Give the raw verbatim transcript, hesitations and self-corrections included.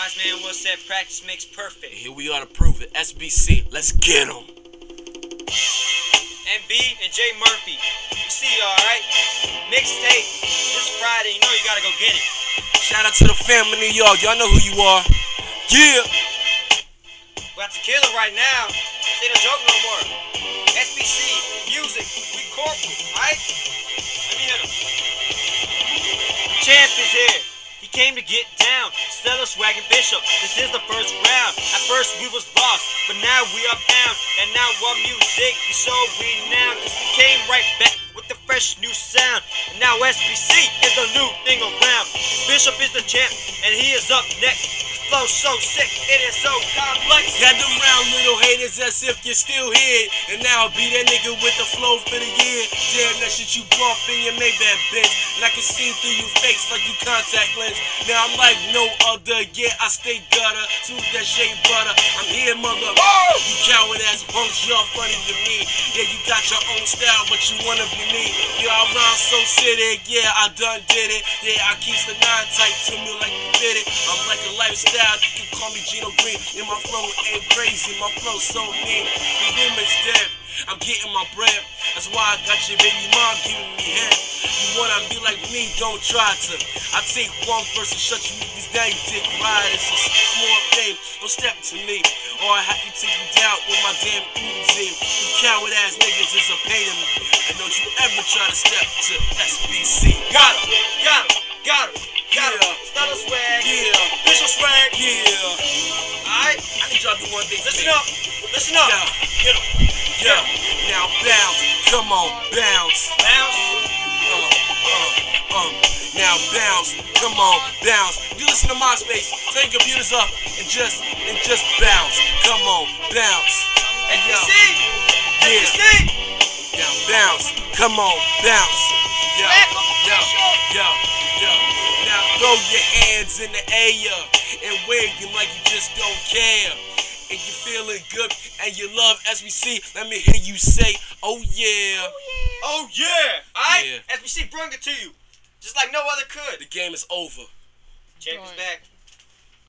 Wise man once said practice makes perfect. Here we are to prove it. S B C, let's get 'em. M B and J Murphy. You see, alright? Mixtape this Friday. You know you gotta go get it. Shout out to the fam in New York. Y'all know who you are. Yeah. We're about to kill it right now. Say no joke no more. S B C, music, we corporate, alright? Let me hit him. The champ is here. He came to get down. Stella Swag and Bishop. This is the first round. At first we was lost, but now we are bound. And now our music is so renowned, cause we came right back with the fresh new sound. And now S B C is the new thing around. Bishop is the champ, and he is up next. Flow so sick, it is so complex. Gather round, little haters, as if you're still here. And now I'll be that nigga with the flow for the year. Damn, that shit you bump in your Maybach Benz. And I can see through you fakes like you contact lens. Now I'm like no other, yeah, I stay gutter. Smooth that shea butter, I'm here, mother. Oh! You coward ass punks, y'all funny to me. Yeah, you got your own style, but you wanna be me. Yeah, I rhyme so city, yeah, I done did it. Yeah, I keep the nine tight to me like you did it. I'm like a lifestyle. You can call me Gino Green, and my flow ain't crazy, my flow so mean. The room is dead, I'm getting my bread. That's why I got your baby mom giving me head. You wanna be like me, don't try to. I take one person, shut you niggas down, you dick ride. It's a small thing, don't step to me, or I have to take you down with my damn Uzi. You coward ass niggas is a pain in me, and don't you ever try to step to S B C. Got him, got him, got him. Got Yeah. him. Stella Swag, Yeah, Bishop Swag. yeah. Alright? I need y'all to do one thing. Listen up, listen up. Yeah. Hit him. Yeah, now bounce, come on, bounce. Bounce. Uh, uh, uh. Now bounce, come on, bounce. You listen to MySpace, turn your computers up and just and just bounce. Come on, bounce. S B C. Yeah. S B C. Now bounce, come on, bounce. Yeah, yeah, yeah, yeah. Now throw your hands in the air and wave them like you just don't care. And you're feeling good and you love S B C, let me hear you say, oh yeah. Oh yeah. Alright? Yeah. S B C bring it to you. Just like no other could. The game is over. Champ is back.